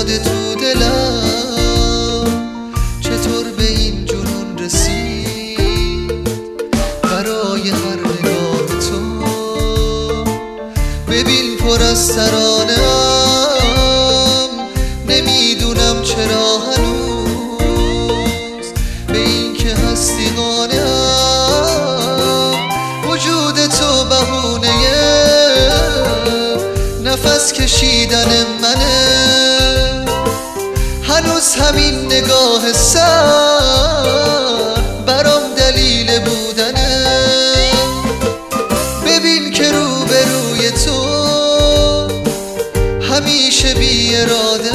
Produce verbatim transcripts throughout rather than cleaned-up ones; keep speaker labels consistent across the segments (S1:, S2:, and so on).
S1: ساده تو دلم چطور به این جنون رسید برای هر نگاه تو. ببین پر از ترانه ام، نمیدونم چرا هنوز به این که هستی قانعم. وجود تو بهونه نفس کشیدن منه، هنوز همین نگاه سر برام دلیل بودنه. ببین که روبروی تو همیشه بی اراده،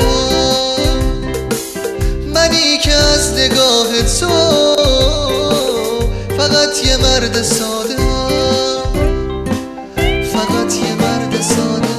S1: منی که از نگاه تو فقط یه مرد ساده، فقط یه مرد ساده.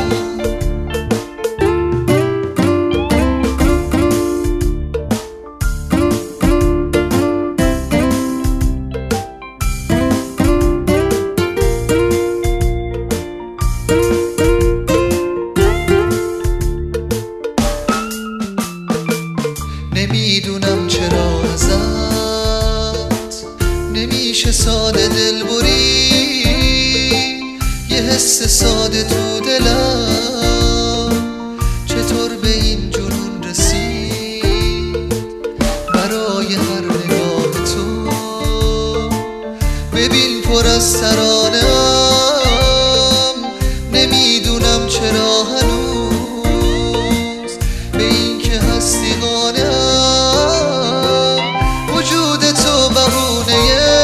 S1: نمیدونم چرا ازت نمیشه ساده دل بری، یه حس ساده تو دلم چطور به این جنون رسید برای هر نگاه تو. ببین پر از ترانه ام، نمیدونم چرا هنوز به این که هستی قانعم. وجود تو بهونه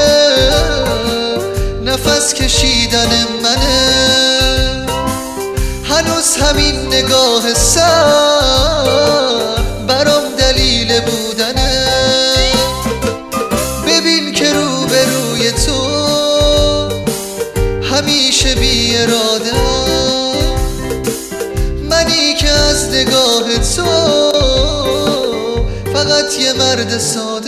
S1: نفس کشیدن منه، هنوز همین نگاه سر برام دلیل بودنه. ببین که روبروی تو همیشه بی اراده، منی که از نگاه تو فقط یه مرد ساده.